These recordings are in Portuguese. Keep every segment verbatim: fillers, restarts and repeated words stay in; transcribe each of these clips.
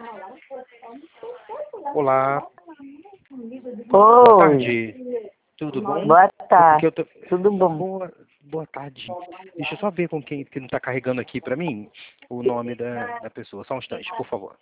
Olá. Boa Oi, tarde. Tudo bom? boa É tarde. porque eu tô... Tudo bom? Boa, boa tarde. Deixa eu só ver com quem que não está carregando aqui para mim o nome da, da pessoa. Só um instante, por favor.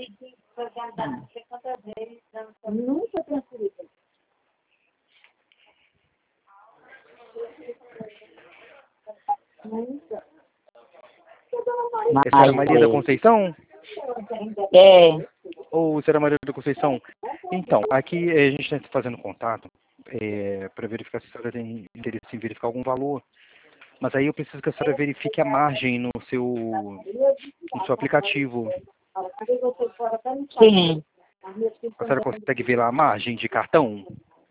É a senhora Mais Maria da vezes. Conceição? É, Ou senhora Maria da Conceição? Então, aqui eh, a gente está fazendo contato para verificar se a senhora tem interesse em verificar algum valor. Mas aí eu preciso que a senhora verifique a margem no seu, no seu aplicativo. sim. A senhora consegue ver lá a margem de cartão?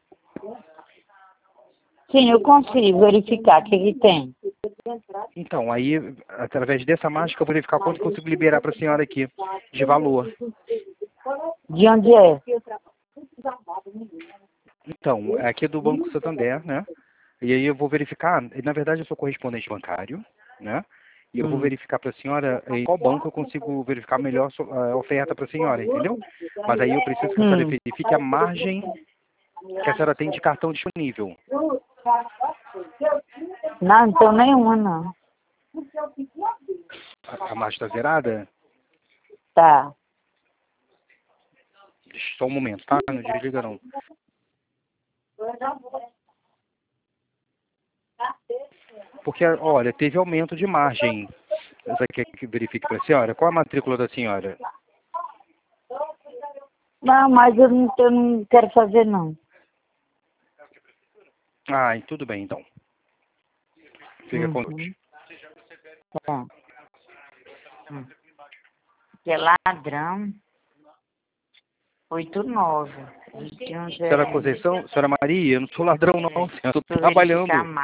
Sim, eu consigo verificar o que, que tem. Então, aí, através dessa margem que eu vou verificar quanto eu consigo liberar para a senhora aqui de valor. De onde é? Então, aqui é do Banco Santander, né? E aí eu vou verificar, na verdade eu sou correspondente bancário, né? E eu vou Hum. verificar para a senhora em qual banco eu consigo verificar melhor so- a oferta para a senhora, entendeu? Mas aí eu preciso que a senhora Hum. verifique a margem que a senhora tem de cartão disponível. Não, não tenho nenhuma, não. A, a margem está zerada? Tá. Deixa só um momento, tá? Não desliga não. Porque, olha, teve aumento de margem. Você quer que verifique para a senhora? Qual a matrícula da senhora? Não, mas eu não, eu não quero fazer, não. Ah, tudo bem então. Fica com Deus. Uhum. Tá. Hum. Que é ladrão. Oito nove. vinte e um Senhora zero um. Conceição, senhora Maria, eu não sou ladrão não, senhora. Eu estou Deixa eu verificar trabalhando. mais.